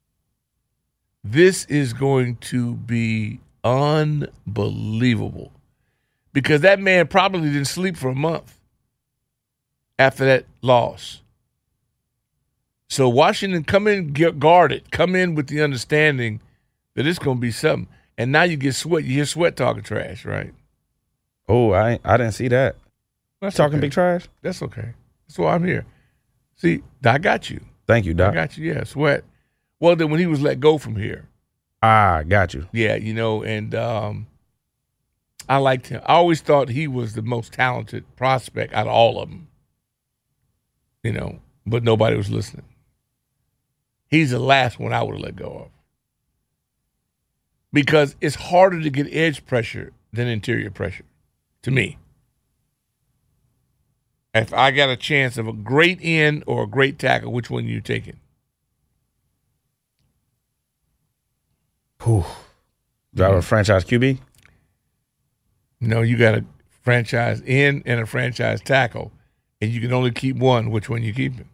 this is going to be unbelievable because that man probably didn't sleep for a month after that loss. So Washington, come in, get guarded, come in with the understanding that it's going to be something. And now you get Sweat. You hear Sweat talking trash, right? Oh, I I didn't see that. That's Talking okay. big trash? That's okay. That's why I'm here. See, I got you. Thank you, Doc. I got you. Yeah, Sweat. Well, then when he was let go from here. Ah, got you. Yeah, you know, and um, I liked him. I always thought he was the most talented prospect out of all of them. You know, but nobody was listening. He's the last one I would have let go of. Because it's harder to get edge pressure than interior pressure, to me. If I got a chance of a great end or a great tackle, which one are you taking? Whew. Do I have a franchise Q B? No, you got a franchise end and a franchise tackle, and you can only keep one. Which one you keeping?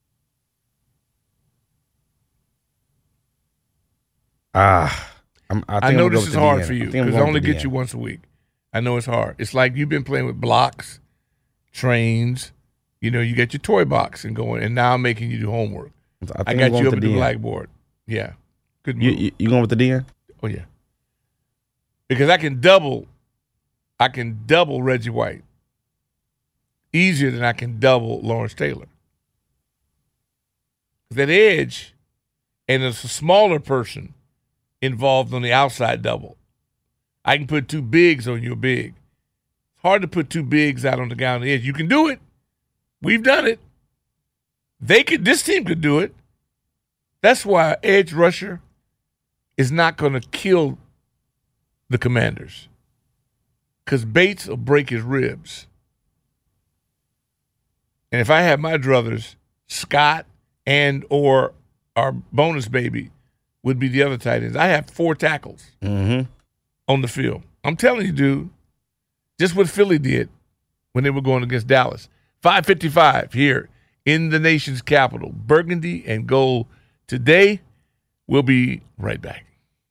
Ah, I'm, I, think I know I'm gonna this go is with the hard D N. for you I think I'm because I going only with the get you D N. once a week. I know it's hard. It's like you've been playing with blocks, trains. You know, you get your toy box and going, and now I'm making you do homework. I, I think got I'm going you with up the at the D N. blackboard. Yeah, good move. You, you, you going with the D N? Oh yeah, because I can double. I can double Reggie White easier than I can double Lawrence Taylor. That edge, and it's a smaller person involved on the outside double. I can put two bigs on your big. It's hard to put two bigs out on the guy on the edge. You can do it. We've done it. They could. This team could do it. That's why edge rusher is not going to kill the Commanders, because Bates will break his ribs. And if I have my druthers, Scott and or our bonus baby would be the other tight ends. I have four tackles mm-hmm. on the field. I'm telling you, dude, just what Philly did when they were going against Dallas. five fifty-five here in the nation's capital. Burgundy and gold today. We'll be right back.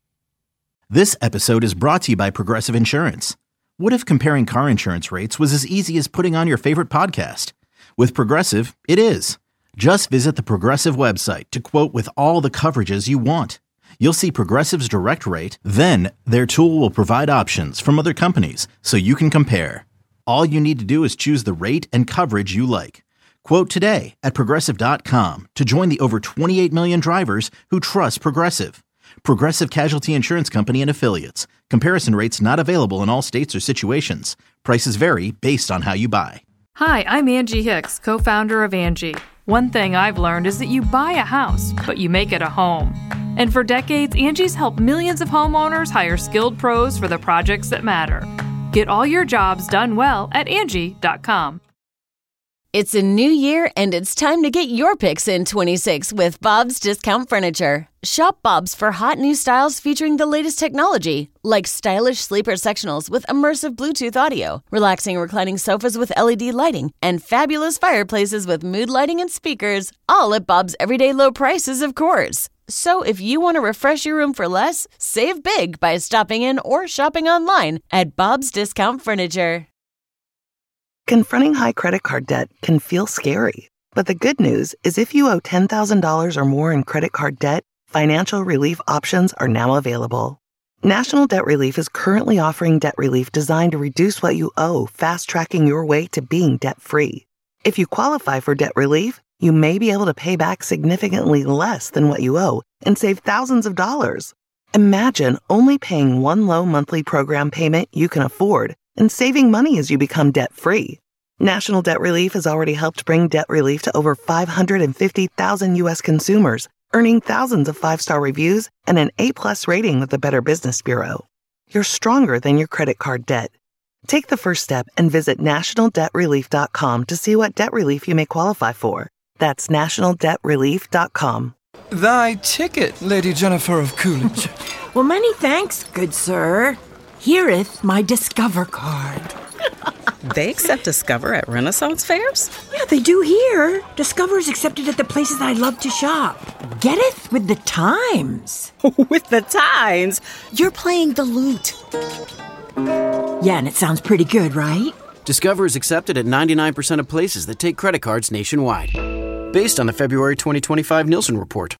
This episode is brought to you by Progressive Insurance. What if comparing car insurance rates was as easy as putting on your favorite podcast? With Progressive, it is. Just visit the Progressive website to quote with all the coverages you want. You'll see Progressive's direct rate, then their tool will provide options from other companies so you can compare. All you need to do is choose the rate and coverage you like. Quote today at Progressive dot com to join the over twenty-eight million drivers who trust Progressive. Progressive Casualty Insurance Company and Affiliates. Comparison rates not available in all states or situations. Prices vary based on how you buy. Hi, I'm Angie Hicks, co-founder of Angie. One thing I've learned is that you buy a house, but you make it a home. And for decades, Angie's helped millions of homeowners hire skilled pros for the projects that matter. Get all your jobs done well at Angie dot com. It's a new year, and it's time to get your picks in twenty-six with Bob's Discount Furniture. Shop Bob's for hot new styles featuring the latest technology, like stylish sleeper sectionals with immersive Bluetooth audio, relaxing reclining sofas with L E D lighting, and fabulous fireplaces with mood lighting and speakers, all at Bob's everyday low prices, of course. So if you want to refresh your room for less, save big by stopping in or shopping online at Bob's Discount Furniture. Confronting high credit card debt can feel scary, but the good news is if you owe ten thousand dollars or more in credit card debt, financial relief options are now available. National Debt Relief is currently offering debt relief designed to reduce what you owe, fast-tracking your way to being debt-free. If you qualify for debt relief, you may be able to pay back significantly less than what you owe and save thousands of dollars. Imagine only paying one low monthly program payment you can afford and saving money as you become debt-free. National Debt Relief has already helped bring debt relief to over five hundred fifty thousand U S consumers, earning thousands of five-star reviews and an A-plus rating with the Better Business Bureau. You're stronger than your credit card debt. Take the first step and visit national debt relief dot com to see what debt relief you may qualify for. That's national debt relief dot com. Thy ticket, Lady Jennifer of Coolidge. Well, many thanks, good sir. Hereeth my Discover card. They accept Discover at Renaissance fairs? Yeah, they do here. Discover is accepted at the places I love to shop. Getteth with the times. With the times? You're playing the lute. Yeah, and it sounds pretty good, right? Discover is accepted at ninety-nine percent of places that take credit cards nationwide. Based on the February twenty twenty-five Nielsen report.